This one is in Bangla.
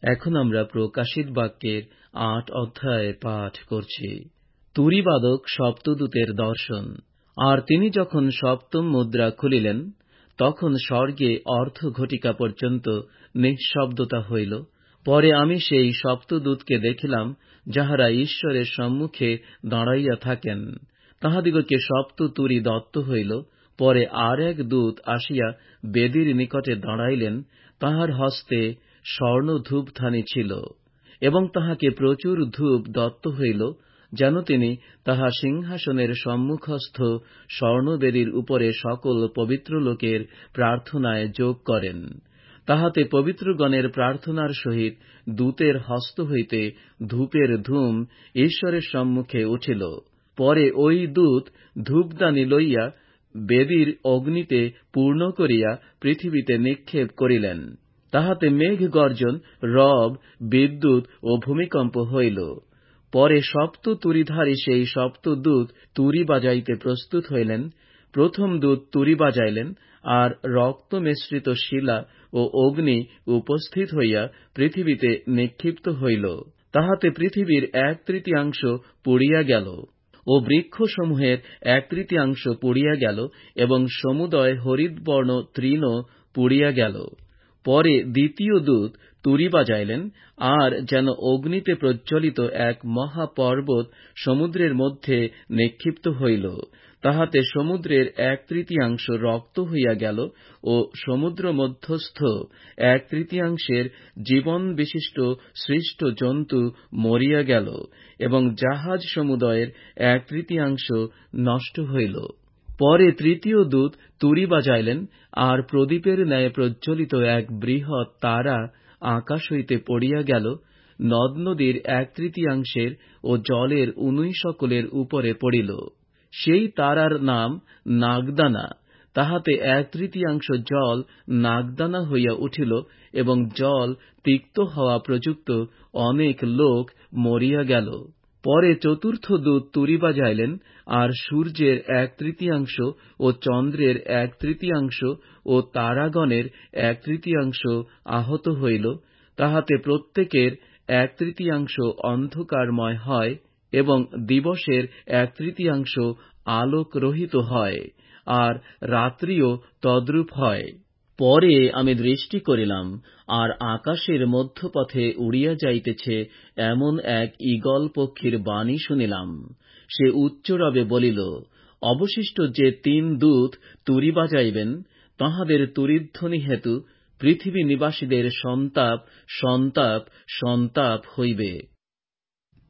এখন আমরা প্রকাশিত বাক্যের ৮ অধ্যায় পাঠ করছি। তুরীবাদক সপ্তদূতের দর্শন। আর তিনি যখন সপ্তম মুদ্রা খুলিলেন, তখন স্বর্গে অর্ধঘটিকা পর্যন্ত নিঃশব্দতা হইল। পরে আমি সেই সপ্তদূতকে দেখিলাম, যাহারা ঈশ্বরের সম্মুখে দাঁড়াইয়া থাকেন। তাহাদিগকে সপ্ত তুরী দত্ত হইল। পরে আর এক দূত আসিয়া বেদীর নিকটে দাঁড়াইলেন। তাহার হস্তে স্বর্ণ ধূপদানি ছিল, এবং তাহাকে প্রচুর ধূপ দত্ত হইল, যেন তিনি তাহা সিংহাসনের সম্মুখস্থ স্বর্ণবেদীর উপরে সকল পবিত্র লোকের প্রার্থনায় যোগ করেন। তাহাতে পবিত্রগণের প্রার্থনার সহিত দূতের হস্ত হইতে ধূপের ধূম ঈশ্বরের সম্মুখে উঠিল। পরে ওই দূত ধূপদানি লইয়া বেদীর অগ্নিতে পূর্ণ করিয়া পৃথিবীতে নিক্ষেপ করিলেন। তাহাতে মেঘ গর্জন, রব, বিদ্যুৎ ও ভূমিকম্প হইল। পরে সপ্ত তুরীধারী সেই সপ্তদূত তুরী বাজাইতে প্রস্তুত হইলেন। প্রথম দূত তুরী বাজাইলেন, আর রক্ত মিশ্রিত শিলা ও অগ্নি উপস্থিত হইয়া পৃথিবীতে নিক্ষিপ্ত হইল। তাহাতে পৃথিবীর 1/3 পুড়িয়া গেল, ও বৃক্ষসমূহের 1/3 পুড়িয়া গেল, এবং সমুদয় হরিদ্বর্ণ তৃণ পুড়িয়া গেল। পরে দ্বিতীয় দূত তুরী বাজাইলেন, আর যেন অগ্নিতে প্রজ্বলিত এক মহাপর্বত সমুদ্রের মধ্যে নিক্ষিপ্ত হইল। তাহাতে সমুদ্রের 1/3 রক্ত হইয়া গেল, ও সমুদ্র মধ্যস্থ 1/3 জীবন বিশিষ্ট সৃষ্ট জন্তু মরিয়া গেল, এবং জাহাজ সমুদয়ের 1/3 নষ্ট হইল। পরে তৃতীয় দূত তুরী বাজাইলেন, আর প্রদীপের ন্যায় প্রজ্বলিত এক বৃহৎ তারা আকাশ হইতে পড়িয়া গেল, নদ নদীর 1/3 ও জলের উনুই সকলের উপরে পড়িল। সেই তারার নাম নাগদানা। তাহাতে 1/3 জল নাগদানা হইয়া উঠিল, এবং জল তিক্ত হওয়া প্রযুক্ত অনেক লোক মরিয়া গেল। পরে চতুর্থ দূত তুরী বাজাইলেন, আর সূর্যের 1/3 ও চন্দ্রের 1/3 ও তারাগণের 1/3 আহত হইল। তাহাতে প্রত্যেকের 1/3 অন্ধকারময় হয়, এবং দিবসের 1/3 আলোকরহিত হয়, আর রাত্রিও তদ্রূপ হয়। পরে আমি দৃষ্টি করিলাম, আর আকাশের মধ্যপথে উড়িয়া যাইতেছে এমন এক ঈগল পক্ষীর বাণী শুনিলাম। সে উচ্চরবে বলিল, অবশিষ্ট যে 3 দূত তুরী বাজাইবেন, তাঁহাদের তুরীধ্বনি হেতু পৃথিবী নিবাসীদের সন্তাপ সন্তাপ সন্তাপ হইবে।